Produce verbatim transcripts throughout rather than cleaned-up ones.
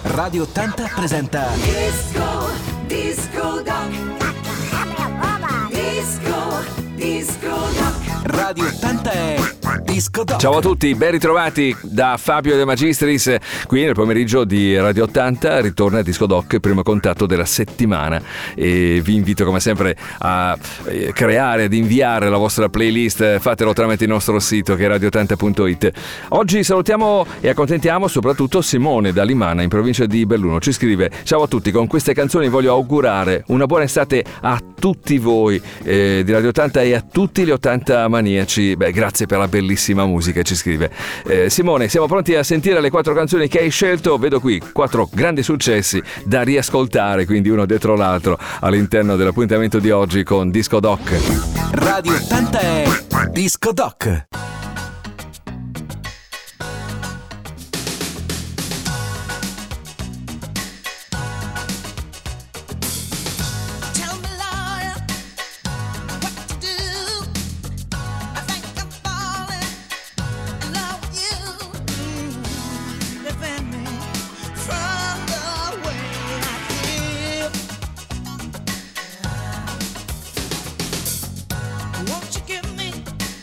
Radio ottanta presenta Disco, Disco Doc. Disco, Disco Doc. Radio ottanta è Disco Doc. Ciao a tutti, ben ritrovati da Fabio De Magistris. Qui nel pomeriggio di Radio ottanta ritorna Disco Doc, il primo contatto della settimana, e vi invito come sempre a creare, ad inviare la vostra playlist. Fatelo tramite il nostro sito che è radio ottanta punto it. Oggi salutiamo e accontentiamo soprattutto Simone da Limana in provincia di Belluno. Ci scrive: ciao a tutti, con queste canzoni voglio augurare una buona estate a tutti voi eh, di Radio ottanta e a tutti gli ottanta maniaci. Beh, grazie per la bellissima musica, ci scrive eh, Simone. Siamo pronti a sentire le quattro canzoni che hai scelto. Vedo qui quattro grandi successi da riascoltare, quindi uno dietro l'altro all'interno dell'appuntamento di oggi con Disco Doc. Radio ottanta è Disco Doc. Won't you give me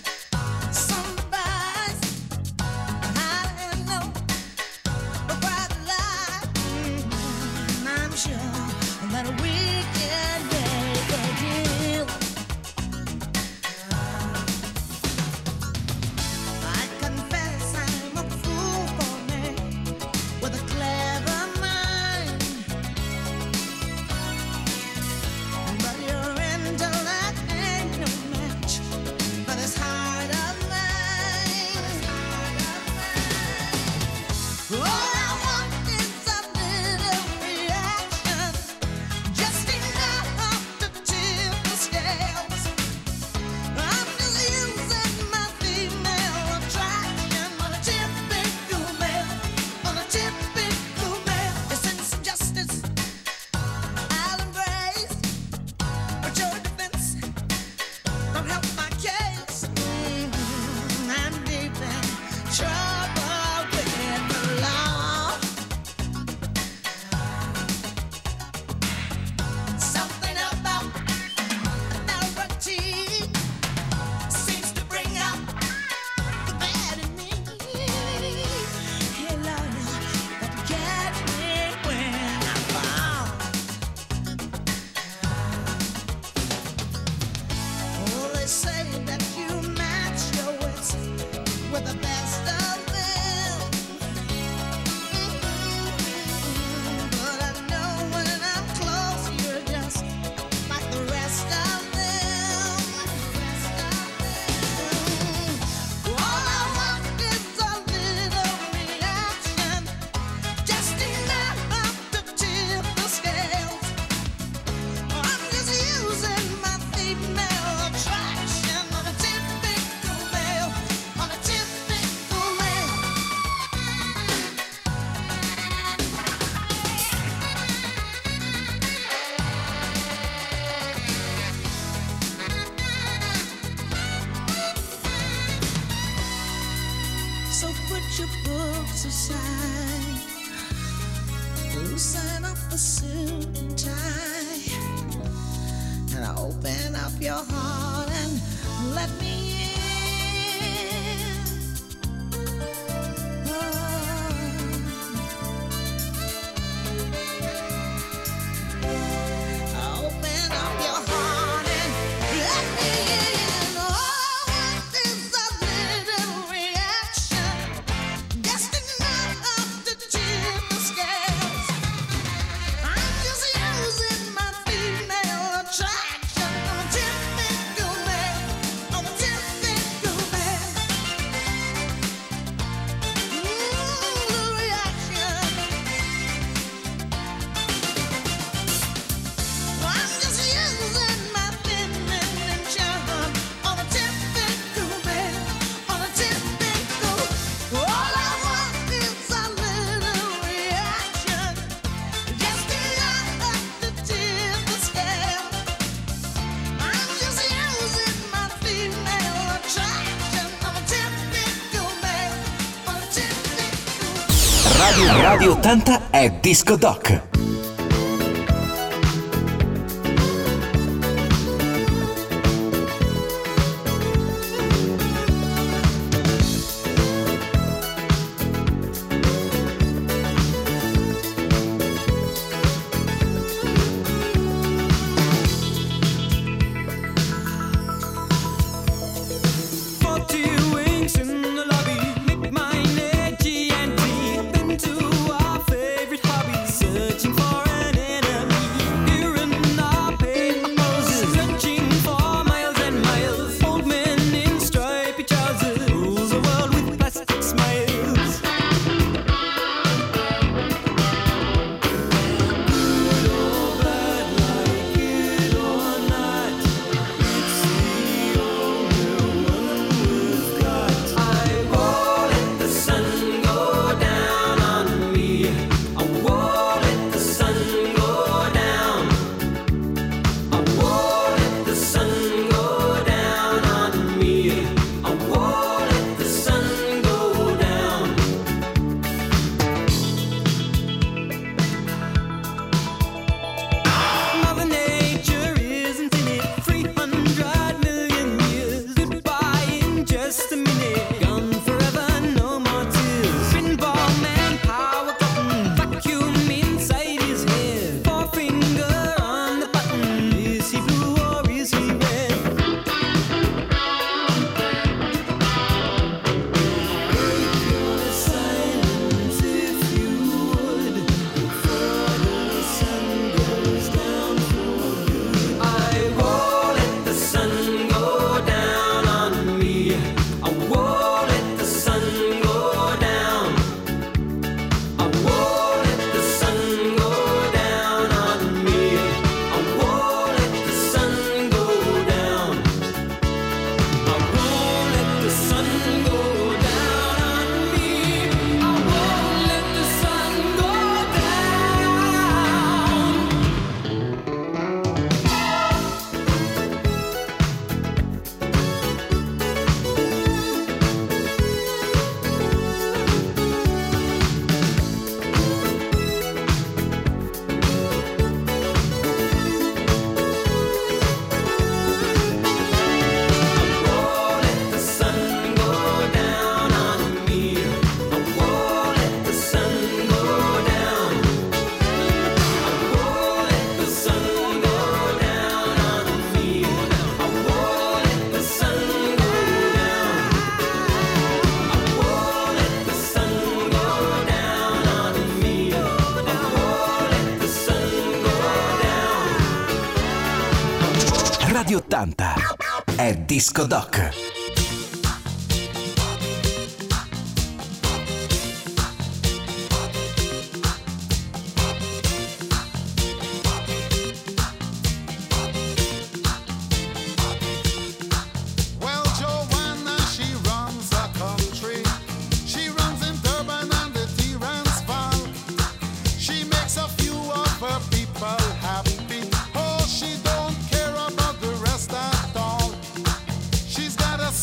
loosen up the suit and tie, and open up your heart and let me in. Oh. Open up your heart and let me in. Oh, this a little reaction, just enough to tip the scales. I'm just using my female attraction, typical Radio, Radio ottanta è Disco Doc. Searching for an Radio ottanta è Disco Doc. She's got a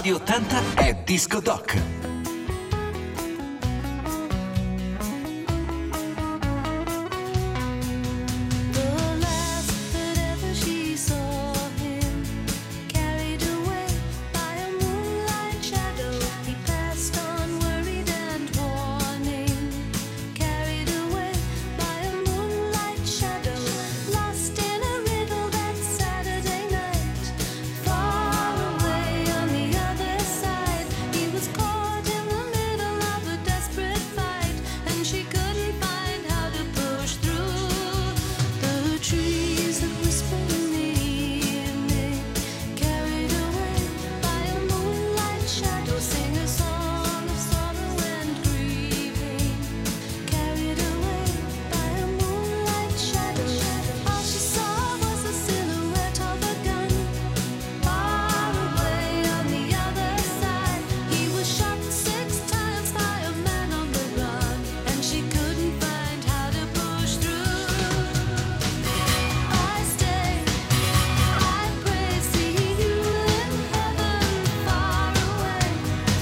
Radio ottanta è Disco Doc. The last that ever she saw him, carried away by a moonlight shadow, he passed on worried and warning. Carried away by a moonlight shadow, lost in a riddle that Saturday night. Far away on the other side, he was caught in the middle of a desperate fight, and she couldn't find how to push through. The trees that whisper in the evening, carried away by a moonlight shadow, sing a song of sorrow and grieving. Carried away by a moonlight shadow, all she saw was the silhouette of a gun. Far away on the other side, he was shot six times by a man on the run, and she couldn't find how to push through. I stay, I pray, see you in heaven, far away.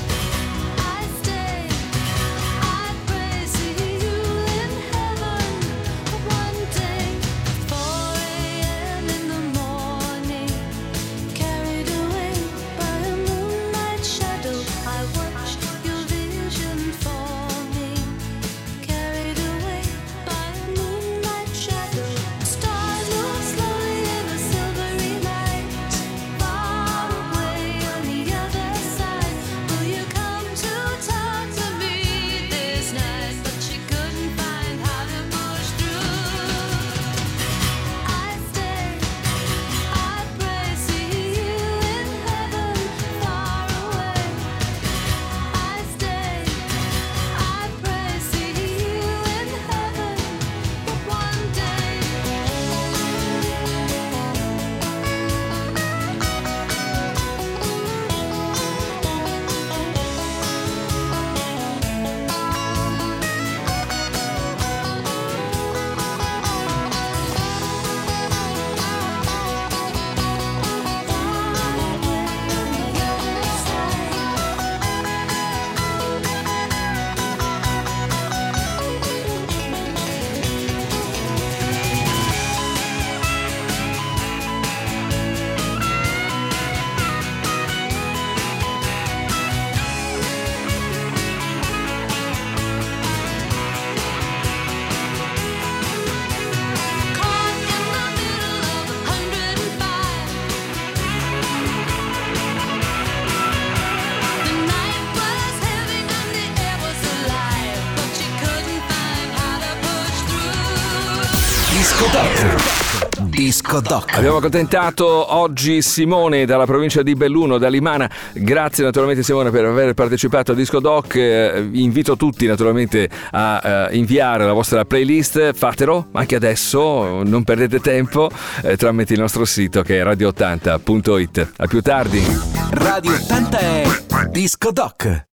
I stay, I pray, see you in heaven one day. four a.m. in the morning, carried away by a moonlight shadow, I watched your vision forming. Carried away by a moonlight shadow, stars move slowly in a silvery light. Far away on the other side, will you come to talk to me this night? But she couldn't find how to push through. I stay, I pray, see you in heaven, far away. I stay, I pray, see you in heaven one day. Caught in the middle of a hundred and five. The night was heavy and the air was alive, but she couldn't find how to push through. Disco Doc. Disco Doc. Abbiamo accontentato oggi Simone dalla provincia di Belluno, da Limana. Grazie naturalmente Simone per aver partecipato a Disco Doc. Eh, invito tutti naturalmente a eh, inviare la vostra playlist. Fatelo anche adesso, non perdete tempo, eh, tramite il nostro sito che è radio ottanta punto it. A più tardi. Radio ottanta è Disco Doc.